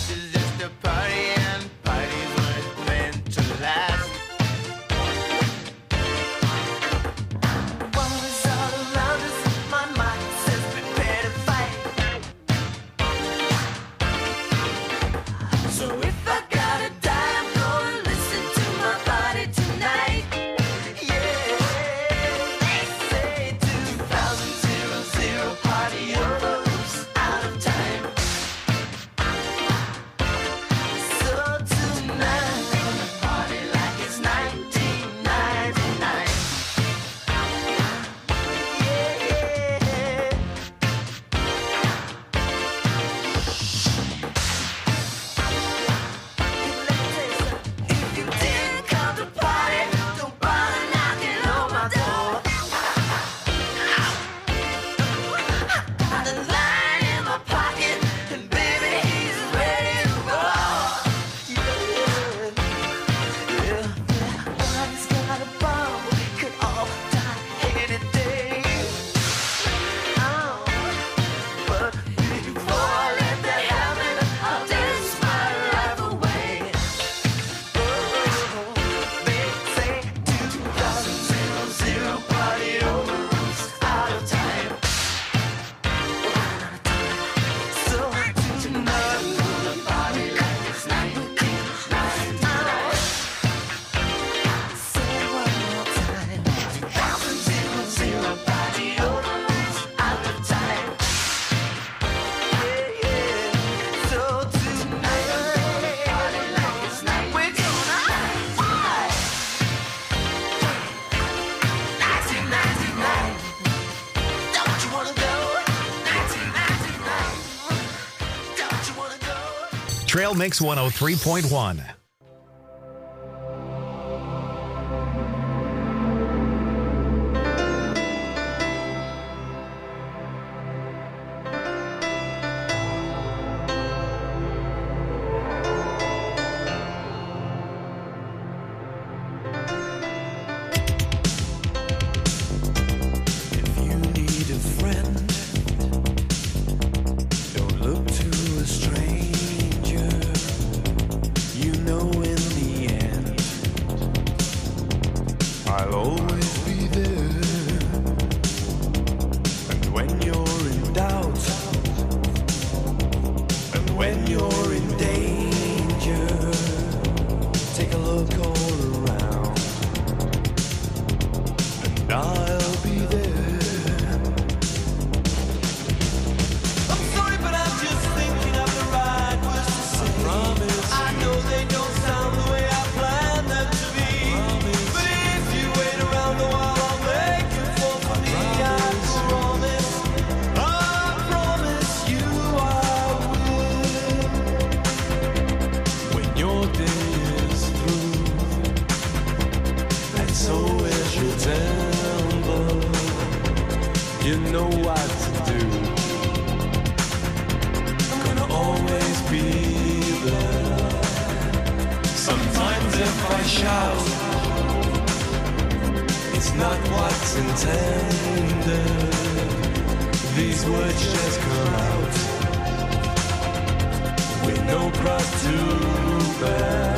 is just a party and parties weren't meant to last. War is all around us, my mind says prepare to fight. So if I gotta die, I'm gonna listen to my body tonight. Yeah, they say 2000 party overloads out of time. So tonight we're gonna party like it's 1999. If you didn't come to party, don't bother knocking on my door. The line in my pocket, and baby, he's ready to roll. Yeah. Body's got a bomb, could all die any day. But before I let that happen, I'll dance my life away. They say 2000 party overruns out of time. So tonight we're gonna party like it's 1999. Say it one more time. 2000 party overruns out of time. So tonight we're gonna party like it's 1999. 1999. Don't you wanna go? 1999. Don't you wanna go? Trail Mix 103.1. If you need a friend, don't look to a stranger. You know in the end, I'll always be there. And when you're in doubt, and when you're in danger, take a look all around, and I'll be there. I'm sorry, but I'm just thinking of the right words to say. I promise. I know they don't sound the way I planned them to be. But if you wait around a while, I'll make you fall for me. I promise. I promise you I will. When your day is through, and so is your temper, you know what to do. I'm gonna always be there. Sometimes if I shout, it's not what's intended. These words just come out with no cross to bear.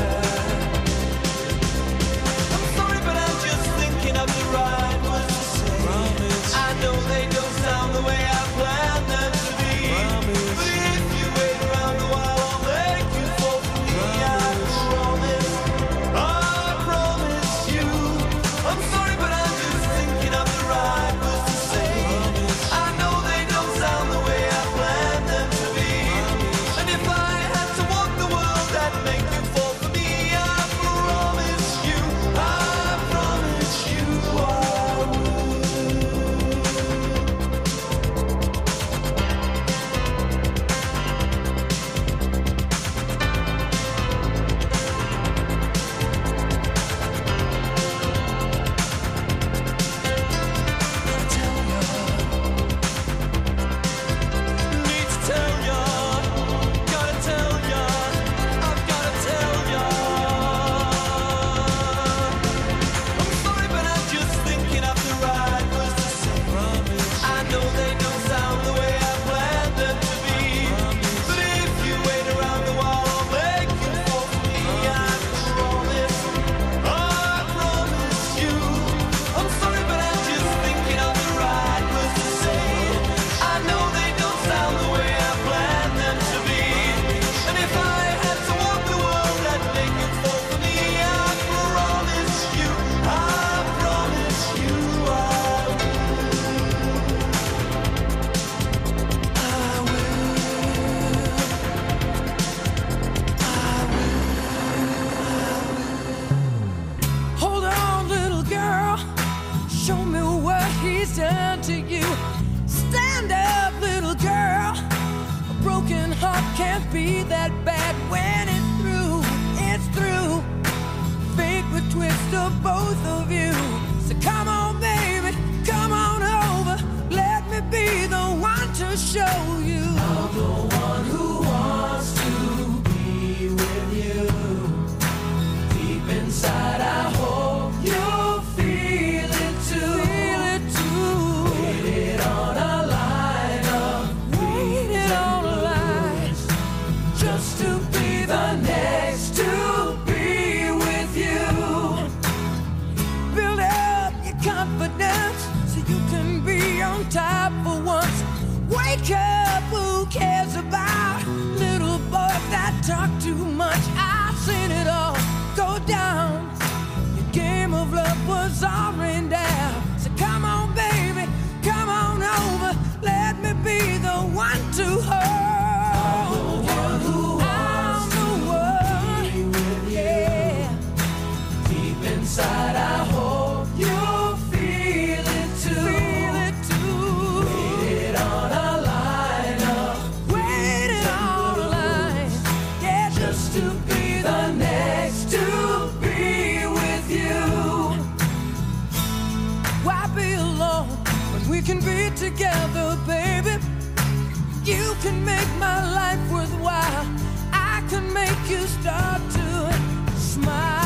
I'm sorry, but I'm just thinking of the right words to say. Promise. I know they don't sound the way I planned them to be. Promise. But if you wait around a while, I'll make you fall for me. I promise. I promise you. I'm sorry, but I'm just thinking of the right words to say. Promise. I know they don't sound the way I planned them to be. Promise. And if I had to walk the world, I'd make you fall for be that bad when it's through. It's through. Fate would twist of both of you. So come on, baby, come on over. Let me be the one to show you. I'm the one who wants to be with you. Deep inside, I hope you'll feel it too. Feel it too. Waited on a line of waited on a line just to be the next to be with you. Build up your confidence so you can be on top for once. Wake up, who cares about little boys that talk too much? I've seen it all go down. Your game of love was all rained down. So come on, baby, come on over. Let me be the one to hold you. I'm the one who wants to be with you. Yeah. Deep inside, I hope you'll feel it too. Feel it too. Waited on a line of waited on a line. Yeah, just to be the next to be with you. Why be alone when we can be together, baby? You can make my life worthwhile. I can make you start to smile.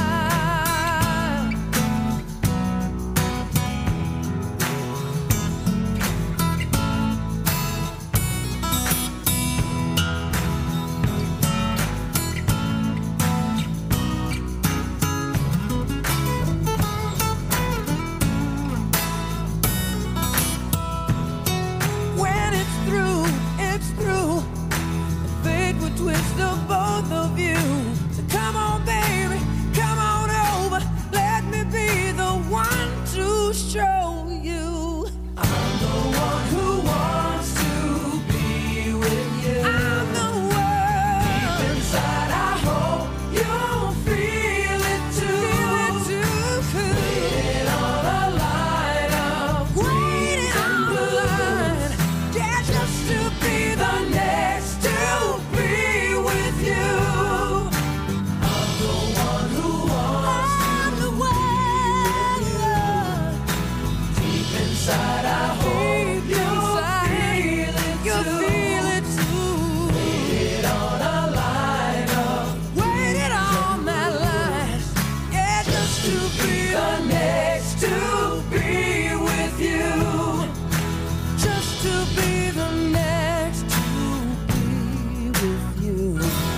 When it's through, it's through. Fate would twist of both of you. So come on, baby, come on over. Let me be the one to show you. I'm the one who wants to be with you. I'm the one. Deep inside, I hope you'll feel it too. Feel it too. Waiting on a line of waiting on a line. Yeah, just to be the next to be with you. I'm the one who wants to be with you. Deep inside, I hope you'll feel it too. Waited on a line of waited on that line. Yeah, just to be the next to be with you. Just to be the next to be with you.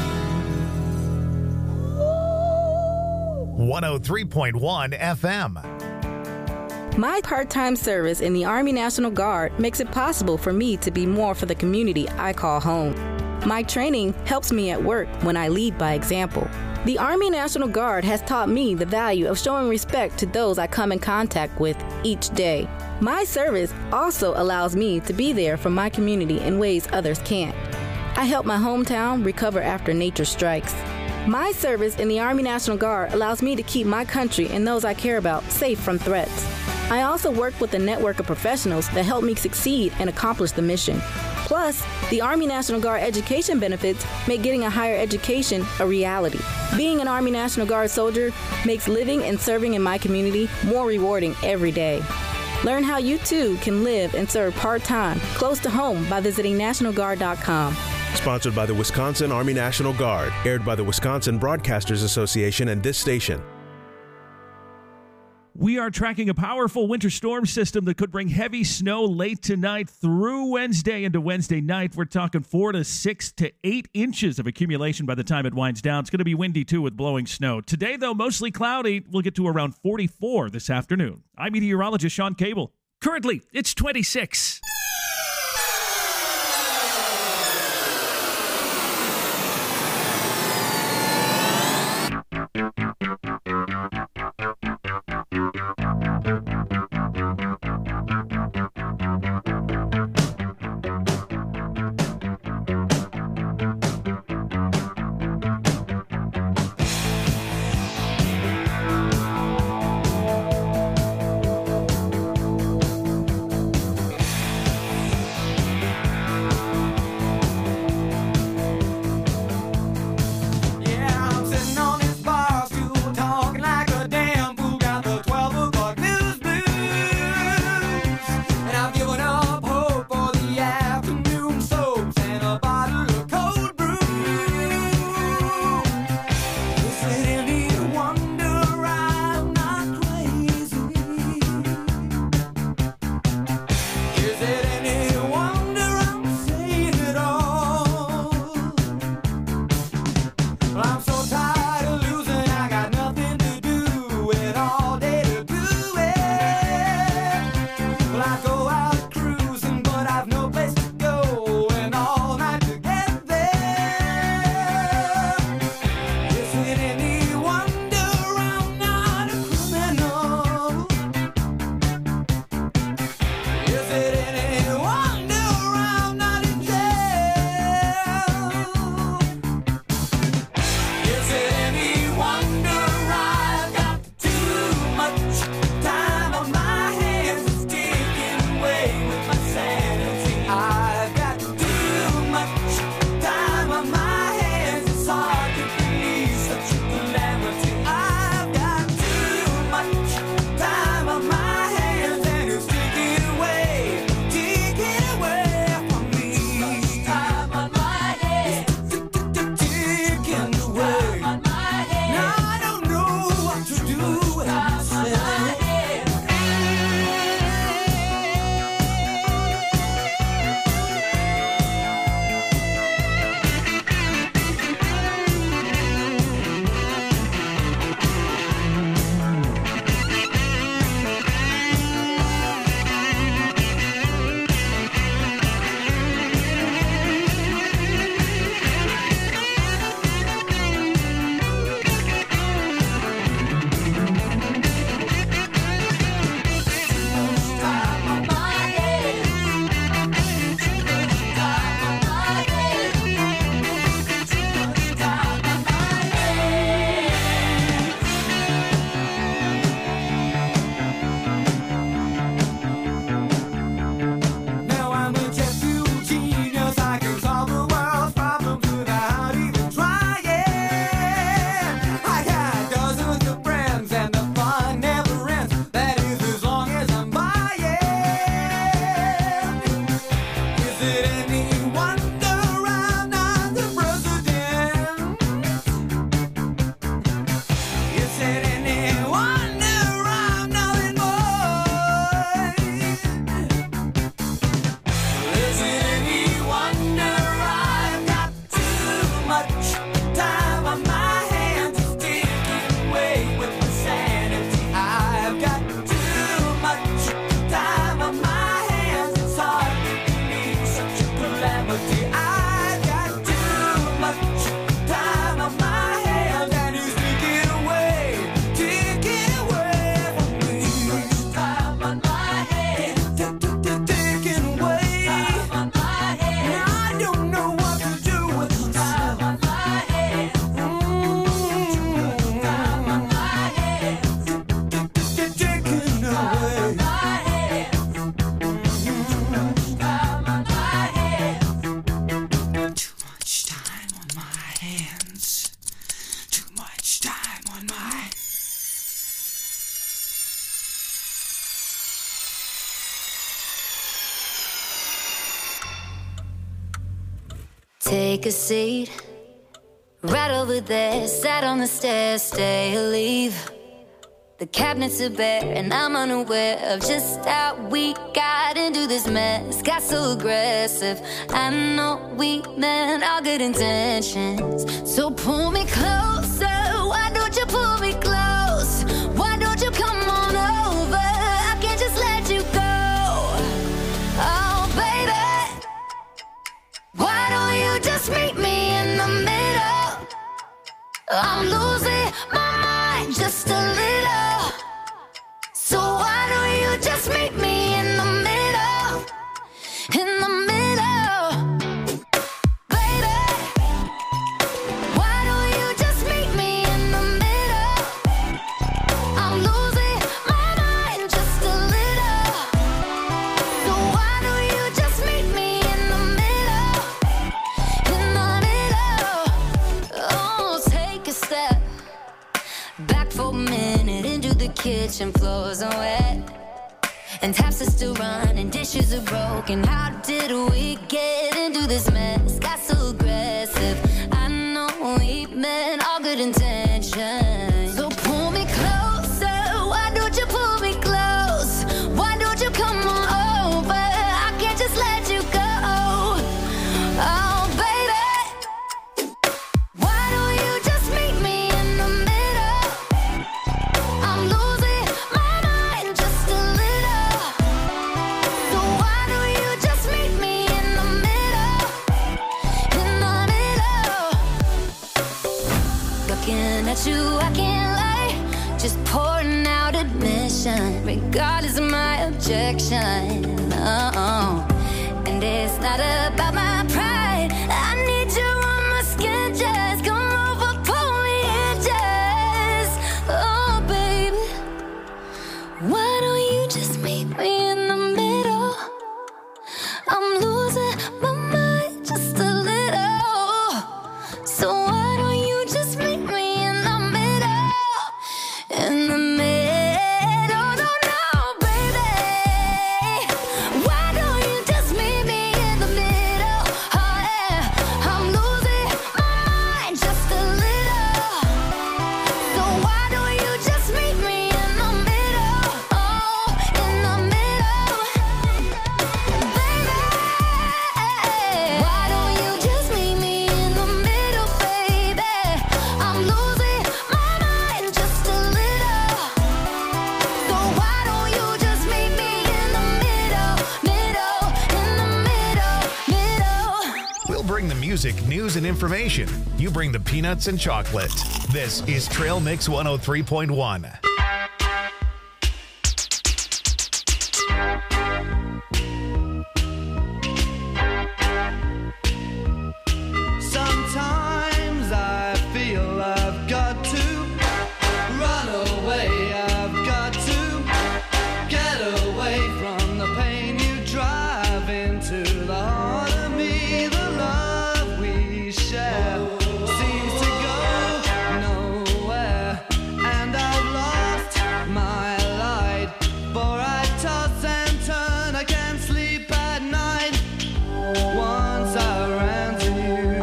103.1 FM. My part-time service in the Army National Guard makes it possible for me to be more for the community I call home. My training helps me at work when I lead by example. The Army National Guard has taught me the value of showing respect to those I come in contact with each day. My service also allows me to be there for my community in ways others can't. I help my hometown recover after nature strikes. My service in the Army National Guard allows me to keep my country and those I care about safe from threats. I also work with a network of professionals that help me succeed and accomplish the mission. Plus, the Army National Guard education benefits make getting a higher education a reality. Being an Army National Guard soldier makes living and serving in my community more rewarding every day. Learn how you too can live and serve part-time close to home by visiting NationalGuard.com. Sponsored by the Wisconsin Army National Guard. Aired by the Wisconsin Broadcasters Association and this station. We are tracking a powerful winter storm system that could bring heavy snow late tonight through Wednesday into Wednesday night. We're talking 4 to 6 to 8 inches of accumulation by the time it winds down. It's going to be windy, too, with blowing snow. Today, though, mostly cloudy. We'll get to around 44 this afternoon. I'm meteorologist Sean Cable. Currently, it's 26. I'm so tired of losing, I got nothing to do and all day to do it. Well, I go out cruising, but I've no place to go and all night to get there. Is it any wonder I'm not a criminal? Is it any wonder I'm not in jail? Is it any wonder I've got too much time on my hands? It's taking away with my sanity. I've got too much time on my hands. It's hard to believe such a calamity. I've got too much time on my hands, and it's taking away from me. Time on my hands, taking away. Now I don't know what to do with myself. Now I'm a jet fuel genius. I can solve the world's problems without even trying. I got dozens of friends and the fun never ends. That is as long as I'm buying. Is it any wonder I'm not the president? Is it any wonder I'm nothing more? Is it any wonder I've got too much time on my hands? It's taking away with my sanity. I've got too much time on my hands. It's hard to believe such a calamity. I've got too much time on my hands, and it's taking away from me. Time on my hands, taking away. Now I don't know what to do with myself. Time on my hands, taking away. Too much time on my hands. Too much time on my. Take a seat right over there. Sat on the stairs, stay or leave. The cabinets are bare, and I'm unaware of just how we got into this mess. Got so aggressive. I know we meant all good intentions. So pull me closer. Why don't you pull me close? Why don't you come on over? I can't just let you go. Oh, baby. Why don't you just meet me in the middle? I'm losing my mind just a little. So why don't you just meet me in the middle? In the middle. Baby, why don't you just meet me in the middle? I'm losing my mind just a little. So why don't you just meet me in the middle? In the middle. Oh, take a step back for a minute into the kitchen. Floors are wet and taps are still running, dishes are broken. How did we get into this mess? Got so aggressive. I know we meant all good intentions. So pull me closer. Why don't you pull me close? Why don't you come on over? I can't just let you go. Oh, baby. Why don't you just looking at you, I can't lie. Just pouring out admission, regardless of my objection. And it's not about my pride. I need you on my skin, just come over, pull me in, just. Oh, baby, why don't you just meet me in the middle? I'm losing my mind just a little. So why don't you just meet me in the middle? In the middle, no, no, baby. Why don't you just meet me in the middle? Oh, yeah. I'm losing my mind just a little. So why don't you just meet me in the middle? Oh, in the middle, baby. Why don't you just meet me in the middle, baby? I'm losing my mind just a little. So why don't you just meet me in the middle, middle, in the middle, middle? We'll bring the music, news, and information. You bring the peanuts and chocolate. This is Trail Mix 103.1. Sometimes I feel I've got to run away. I've got to get away from the pain you drive into the heart of me. The love we share seems to go nowhere, and I've lost my light. For I toss and turn, I can't sleep at night. Once I ran to you,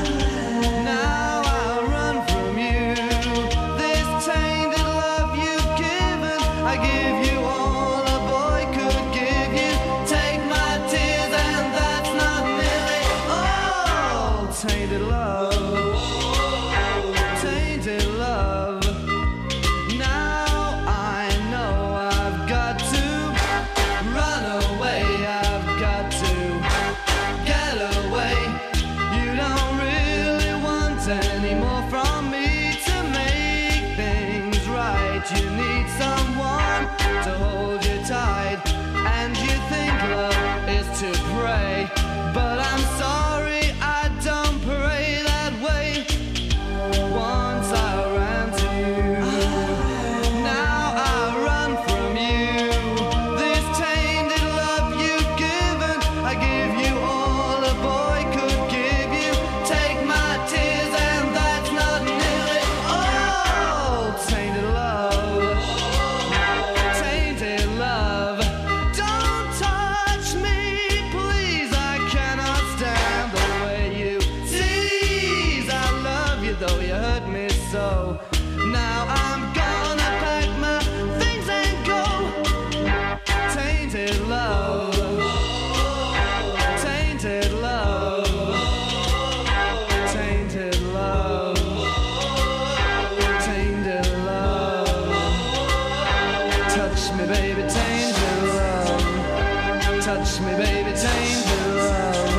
now I run from you. This tainted love you've given, I give you all a boy could give you. Take my tears and that's not nearly all. Tainted love, tainted love. Now I know I've got to run away. I've got to get away. You don't really want any more from me to make things right. You need someone to hold you tight, and you think love is to pray. But I'm sorry, I don't pray that way. Once I ran to you, now I run from you. This tainted love you've given, I give you all a boy could give you. Take my tears and that's not nearly all. Tainted love, tainted love. Don't touch me, please. I cannot stand the way you tease. I love you though you hurt me so. Now I'm gonna pack my things and go. Tainted love, tainted love, tainted love, tainted love. Touch me, baby, tainted love. Touch me, baby, tainted love.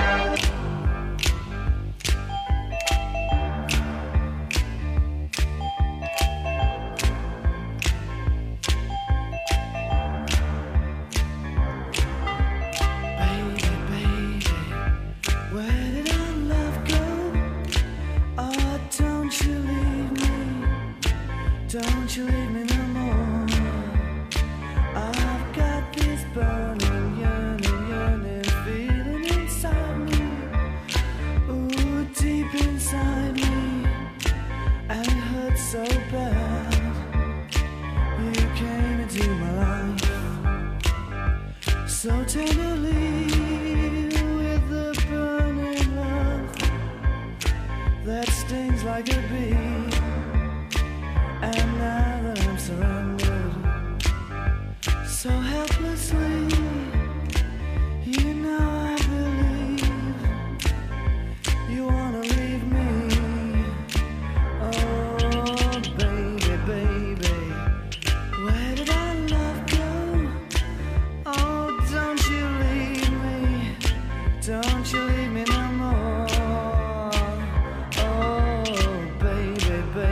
Baby, baby, where did our love go? Oh, don't you leave me. Don't you leave me no more. I've got this burning, yearning, yearning feeling inside me. Ooh, deep inside me. And it hurts so bad. You came into my life so tenderly with the burning love that stings like a bee. And now that I'm surrounded so helplessly, you know I believe you wanna leave me. Oh, baby, baby, where did our love go? Oh, don't you leave me. Don't you leave me no more. Oh, baby, baby.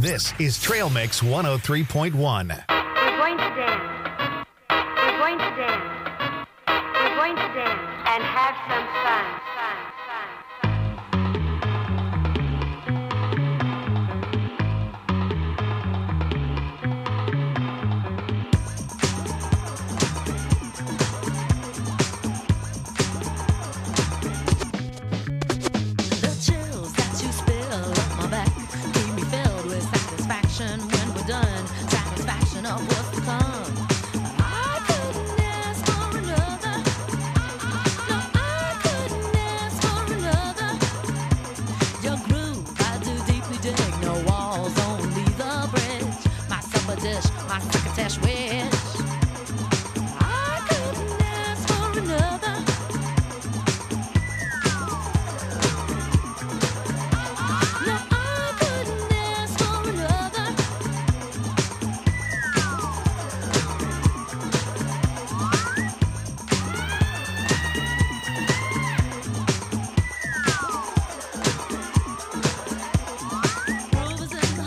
This is Trail Mix 103.1. We're going to dance. We're going to dance. We're going to dance and have some fun. The chills that you spill up my back keep me filled with satisfaction when we're done. Satisfaction of what's to come. I couldn't ask for another. No, I couldn't ask for another. Your groove, I do deeply dig. No walls, only the bridge. My supper dish, my crocketesh wish. I couldn't ask for another. No, I couldn't ask for another. Groove is in the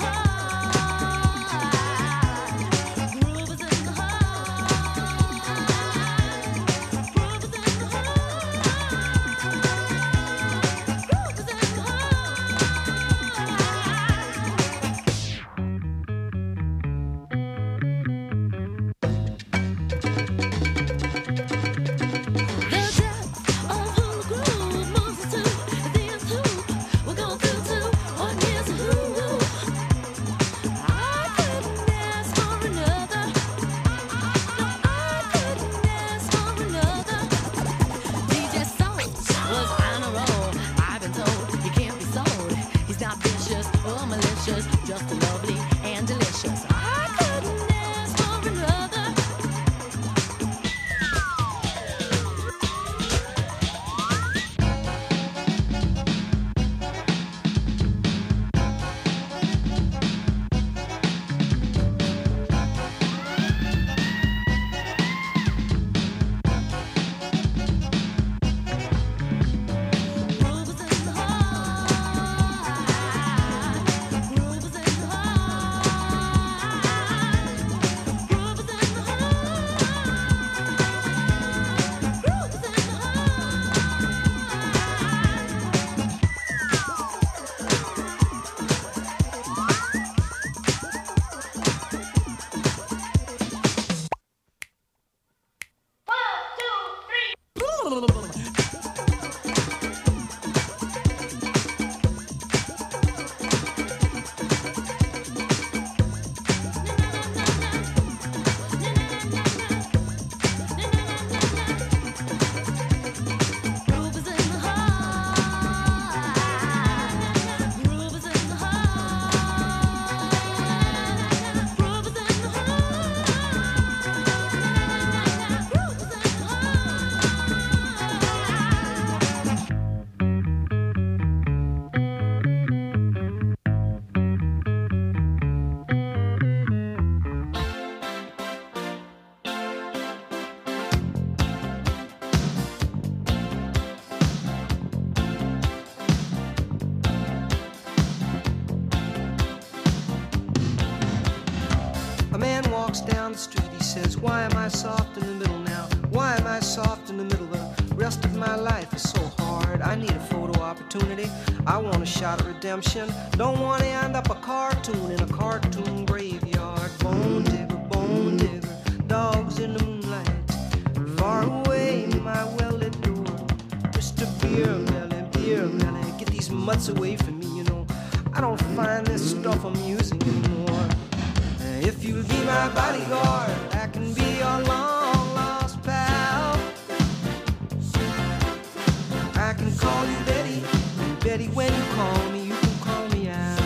heart. Groove is in the heart. Groove is in the heart. Groove is in the The depth of who the groove moves us to, the nth who we're going through to, what is who? I couldn't ask for another. No, I couldn't ask for another. DJ Soul was on a roll. I've been told he can't be sold. He's not vicious or malicious, just lovely and delicious. I couldn't ask for another. Groove is in the heart. Groove is in the heart. Groove is in the heart. Groove is in the Groove is in the heart. Groove is in the heart. Groove is in the heart. Groove is in the heart. A man walks down the street, he says, why am I soft in the middle now? Why am I soft in the middle? The rest of my life is so hard. I need a photo opportunity. I want a shot at redemption. Don't want to end up a cartoon in a cartoon graveyard. Bone digger, dogs in the moonlight. Far away, my well-lit door. Mr. Beer Melly, get these mutts away from me, you know. I don't find this stuff amusing anymore. If you'll be my bodyguard, I can be your long lost pal. I can call you Betty, and Betty, when you call me, you can call me out.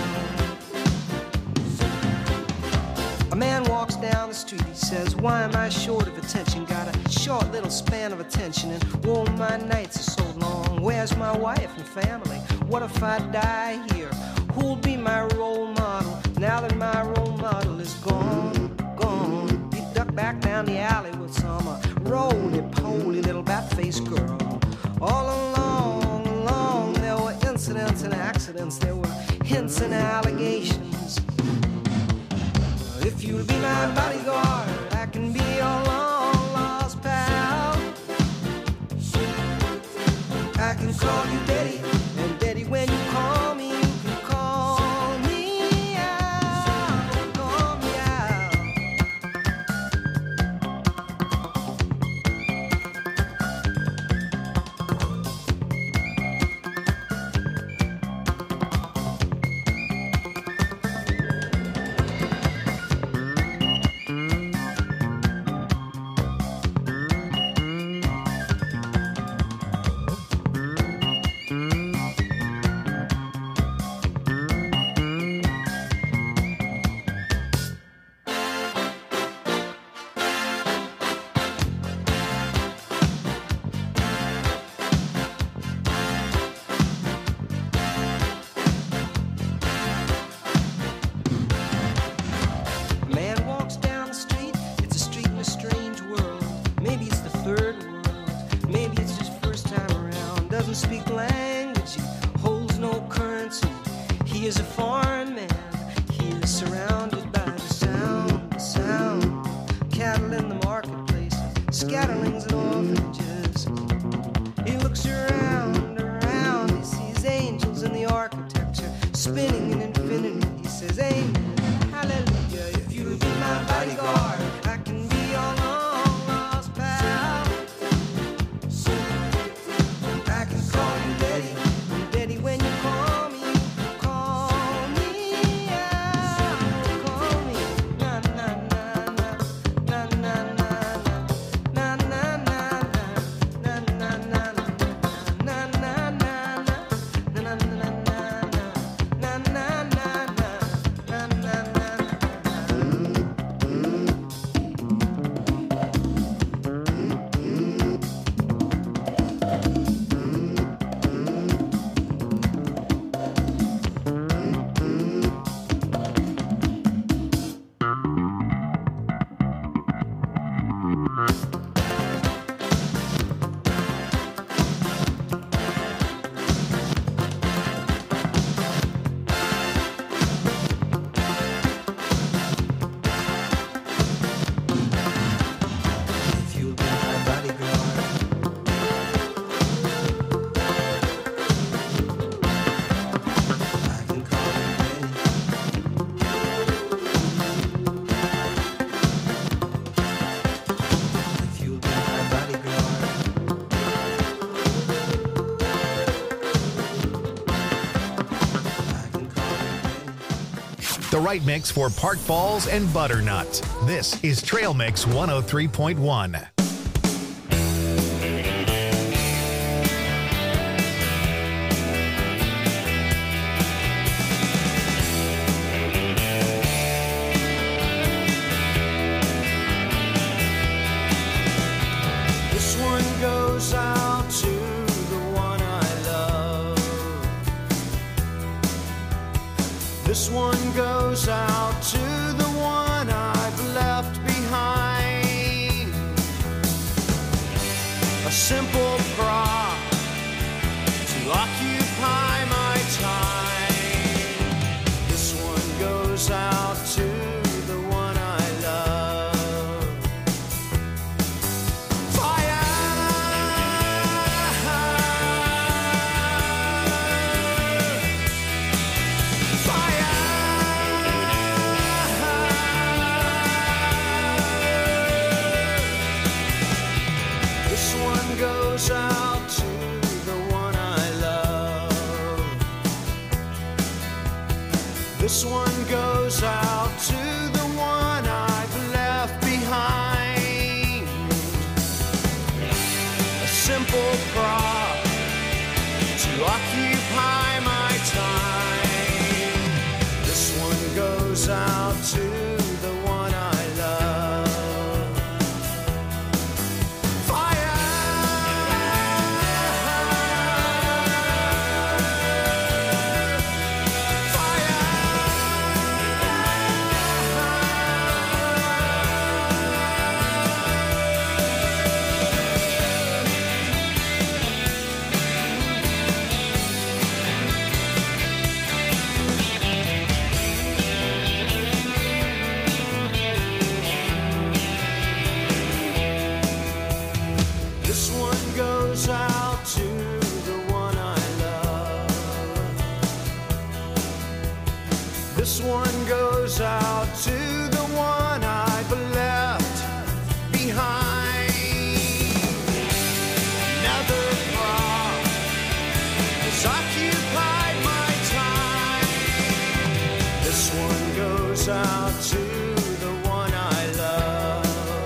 A man walks down the street, he says, why am I short of attention? Got a short little span of attention, and whoa, my nights are so long. Where's my wife and family? What if I die here? Who'll be my role model now that my role model is gone? He ducked back down the alley with some roly-poly little bat-faced girl. All along, there were incidents and accidents. There were hints and allegations. you'll be my bodyguard, I can be your long lost pal. I can call you Daddy, and Daddy, when you call me, you can call me out, call me out. A man walks down the street, it's a street in a strange world. Maybe it's the third world, maybe it's his first time around. Doesn't speak language, he holds no currency. He is a foreign man, he is surrounded by the sound. Cattle in the marketplace, scatterlings and orphanages. He looks around, he sees angels in the architecture, spinning in infinity. He says, amen, hallelujah, if you'll be my bodyguard, I can be your long lost pal. I can call you Daddy, and Daddy, when you call me, you can call me out, call me, na na na na, na na na na, na na na na, na na na na, na na na na, na na na na, na na na na, na na na. If you'll be my bodyguard, I can call you Daddy. If you'll be my bodyguard, I can call you Daddy. The right mix for Park Falls and Butternut. This is Trail Mix 103.1. This one goes out to the one I love. This one goes out to the one I've left behind. A simple prop to occupy my time. This one goes out to the one I love. Fire! This one goes out to the one I love. This one goes out to the one I've left behind. A simple prop to occupy my time. This one goes out to the one I love. Fire! Fire! This one goes out to the one I've left behind. Another thought has occupied my time. This one goes out to the one I love.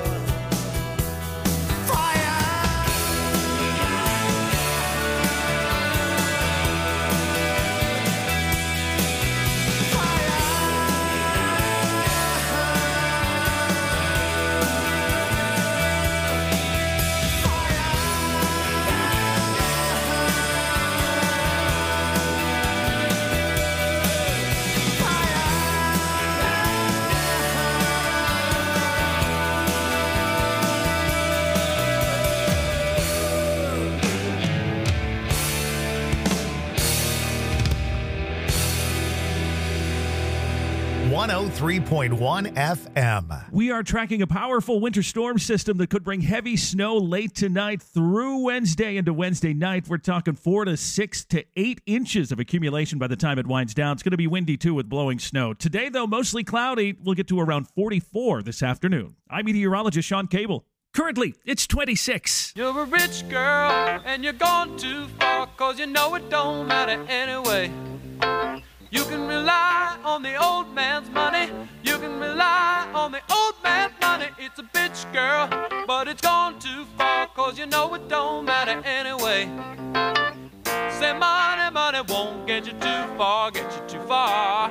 FM. We are tracking a powerful winter storm system that could bring heavy snow late tonight through Wednesday into Wednesday night. We're talking 4 to 6 to 8 inches of accumulation by the time it winds down. It's going to be windy, too, with blowing snow. Today, though, mostly cloudy. We'll get to around 44 this afternoon. I'm meteorologist Sean Cable. Currently, it's 26. You're a rich girl, and you're gone too far, 'cause you know it don't matter anyway. You can rely on the old man's money. You can rely on the old man's money. It's a bitch, girl, but it's gone too far, 'cause you know it don't matter anyway. Say money, money won't get you too far, get you too far.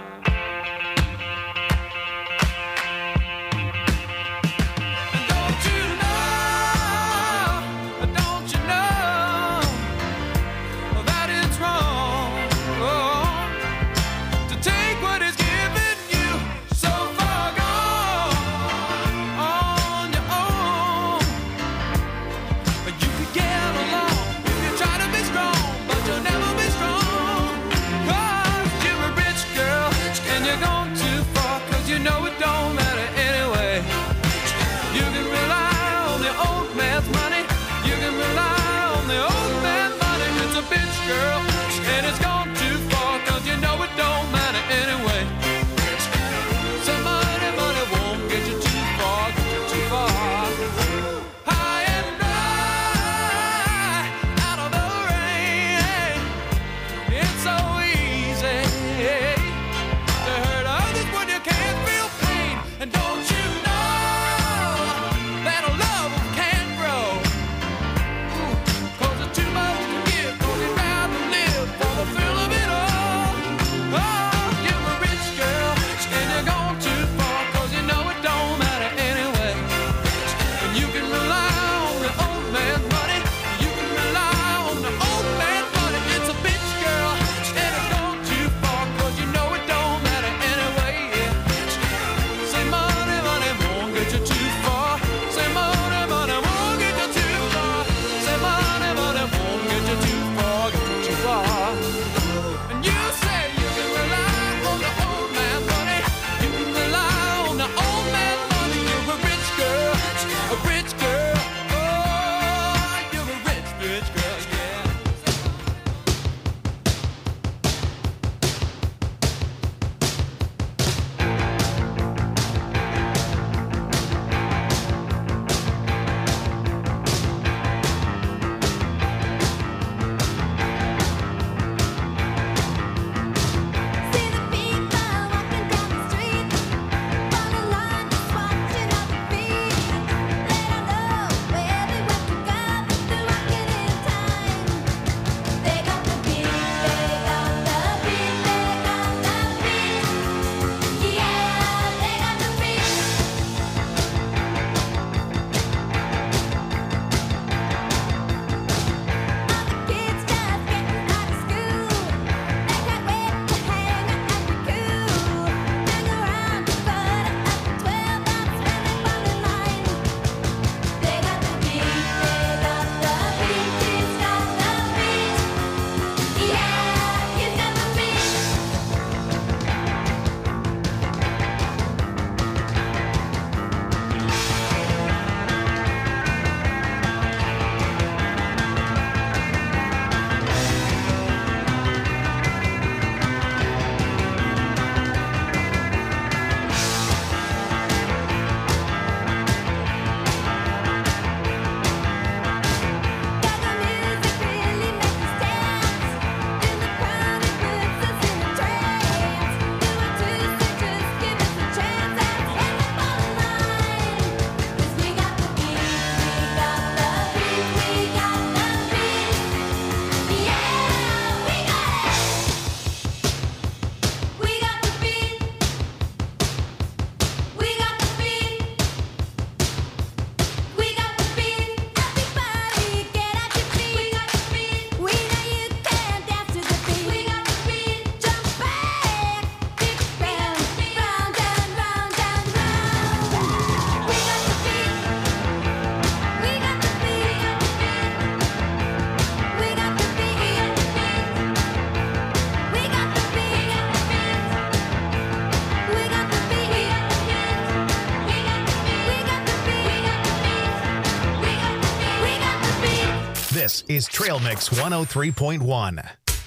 This is Trail Mix 103.1.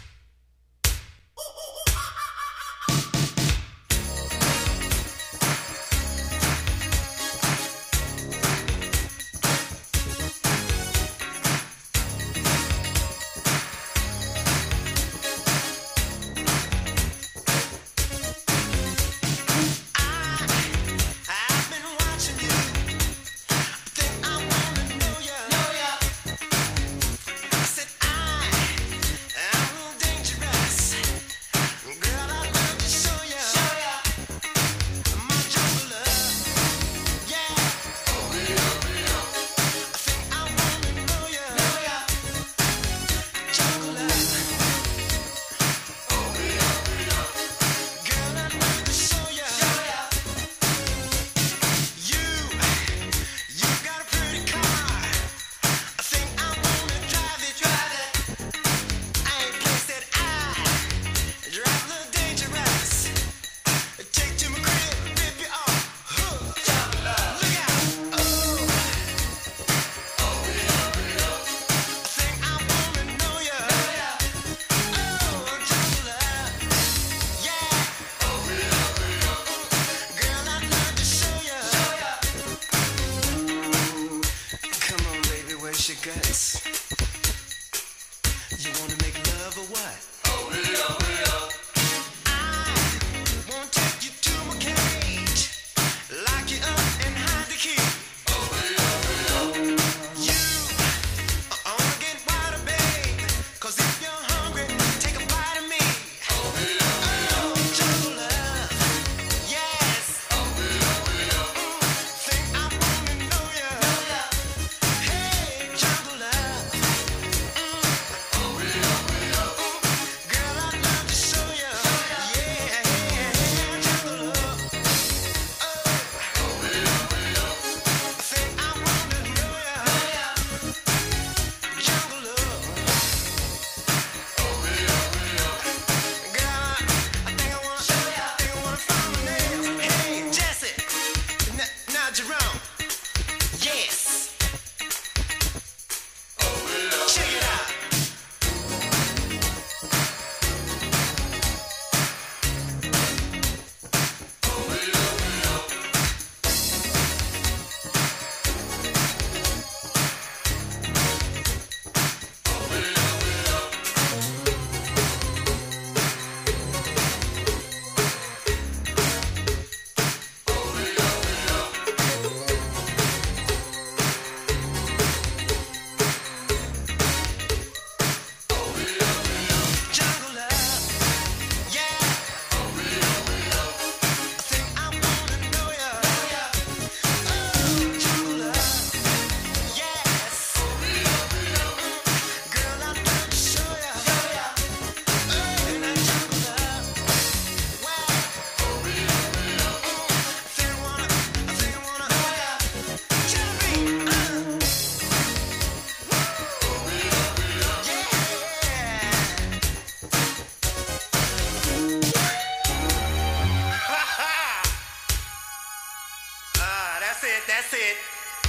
That's it.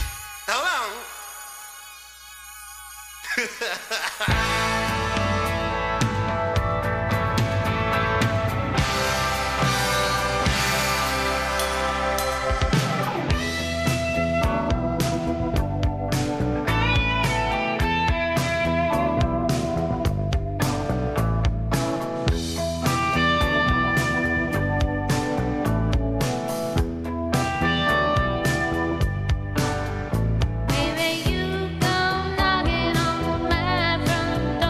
Hold on. Baby, you come knocking on my front door.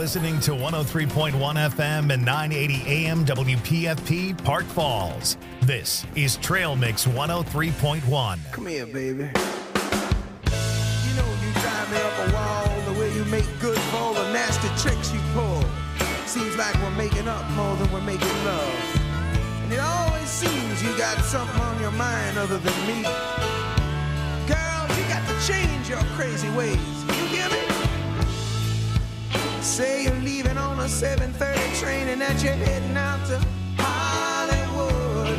listening to 103.1 FM and 980 AM WPFP Park Falls. This is Trail Mix 103.1. Come here, baby. You know you drive me up a wall, the way you make good for all the nasty tricks you pull. Seems like we're making up more than we're making love. And it always seems you got something on your mind other than me. Girl, you got to change your crazy ways. You hear me? Say you're leaving on a 7:30 train and that you're heading out to Hollywood.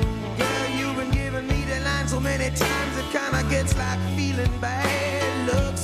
Girl, you've been giving me the line so many times it kinda gets like feeling bad. Look,